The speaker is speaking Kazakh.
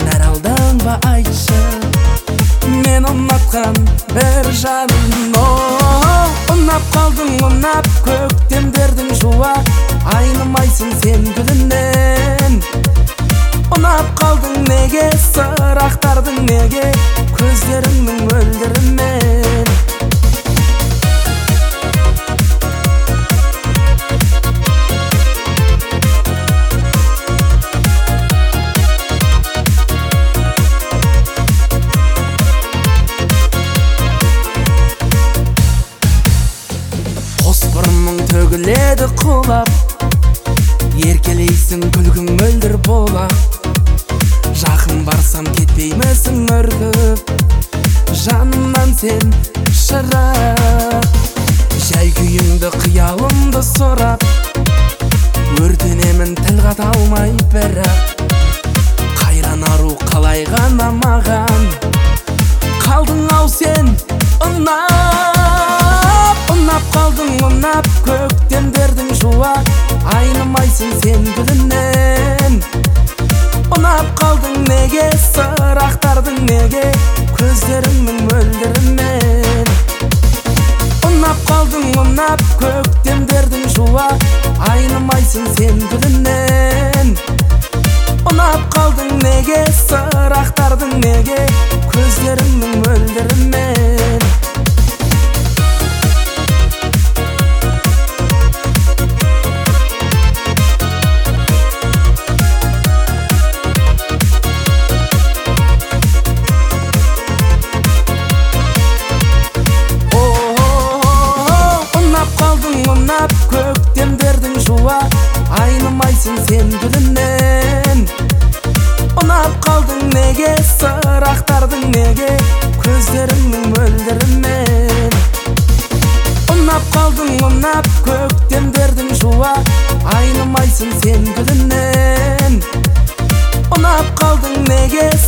жаралдың ба айтшы, мен ұнатқан бір жаным. Ұнап қалдың, ұнап көктемдердің жуа, айнымайсың сен гүлінен. Ұнап қалдың неге, сырақтардың неге, көздеріңнің мөлдірімен. Бұрымың төгіледі құлап, еркелейсің күлгің мөлдір бола. Жақын барсам кетпеймісің үркіп, жанымнан сен шырап. Жай күйіңді қиялымды сұрап, өртенемін тіл қата алмай бірақ. Қайран ару қалай ғана маған, қалдың ау сен ұнап қалдың, ұнап көктемдердің жуа, айнымайсың сен гүлінен. Ұнап қалдың неге, сырақтардың неге, көздеріңнің мөлдірімен. Ұнап қалдың, ұнап көктемдердің жуа, айнымайсың сен гүлінен. Ұнап қалдың неге, сырақтардың неге, көздеріңнің мөлдірімен. Ұнап көктемдердің жуа, айнымайсың сен гүлінен. Ұнап қалдың неге, сырақтардың неге, көздеріңнің мөлдірімен. Ұнап қалдың, ұнап көктемдердің жуа, айнымайсың сен гүлінен. Ұнап қалдың неге,